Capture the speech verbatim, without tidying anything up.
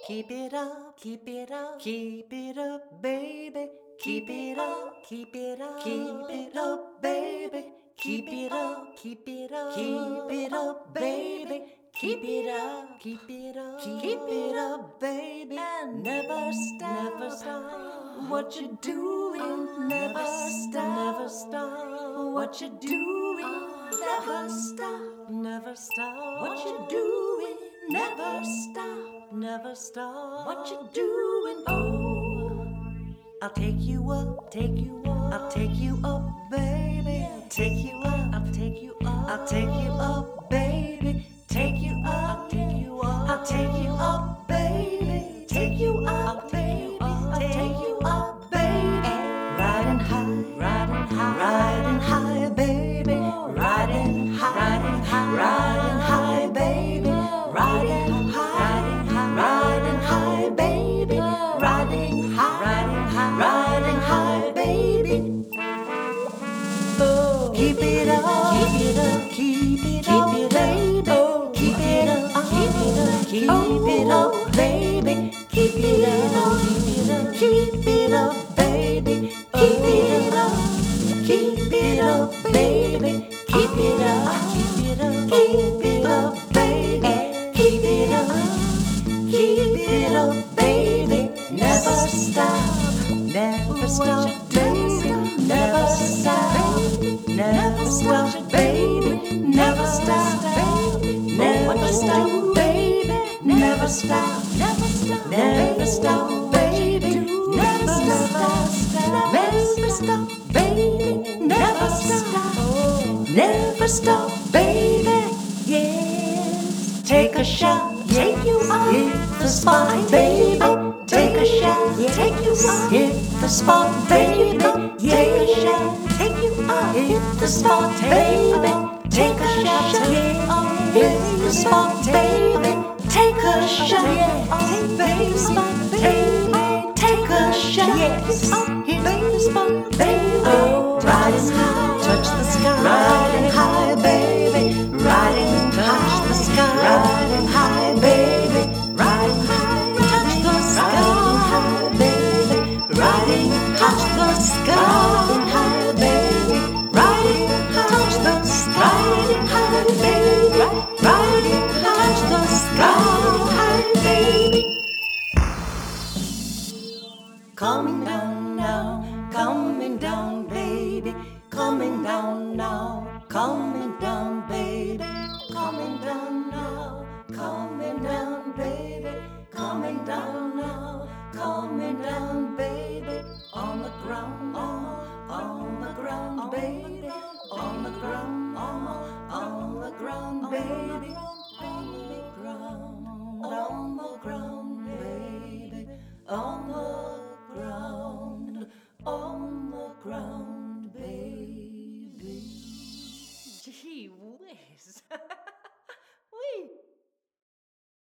Keep it up, keep it up, keep it up, baby. Keep it up, keep it up, keep it up, baby. Keep it up, keep it up, keep it up, baby. Keep it up, keep it up, keep it up, baby. And never stop, never stop. What you doing? Never stop, never stop. What you doing? Never stop, never stop. What you doing? Never stop, never stop. What you doing? Oh, I'll take you up, take you up, I'll take you up, baby. Take you up, I'll take you up, I'll take you up, baby. Take you up, I'll take you up, I'll take you up, baby. Take you up, baby, I'll take you up, baby. Riding high, riding high, riding high, baby. Riding high, riding high, riding high, baby. Riding high, riding high, riding high, baby. Riding high, riding high, riding high, baby. Oh, keep it up, keep it up, keep it up, keep it up, oh, keep it up, keep it up, keep it up, baby. Keep it up, keep it up, keep it up, baby. Keep it up, keep it up, baby. Keep it up, keep it up, keep it up, baby. Keep it up, keep it up, baby. Never stop, never stop, baby. Never stop, never stop, baby. Never stop, never stop, baby. Never stop, never stop, never stop, baby. Never stop, never stop, baby. Never stop, never stop, baby. Yes, take a shot, take you up, hit the spot, baby. Take a shot, take you up, hit the spot, baby. Take a shot, take you up, hit the spot, baby. Take a shot, hit the spot, baby. Take a shot, hit the spot, baby. Take a shot, hit the spot, baby. Riding high, touch the sky. Riding high, baby. Riding, touch the sky. Riding high, baby. Riding high, touch the sky. Riding high, baby. Riding, touch the sky. Riding high, baby. Riding, touch the sky. Riding high, baby. Riding, touch the sky. High, baby. Coming down now, coming down, baby. Coming down now, coming down, baby. Coming down now, coming down, baby. Coming down now, coming down, baby. On the ground, on, on the ground, baby. On the ground, on, on the ground, baby.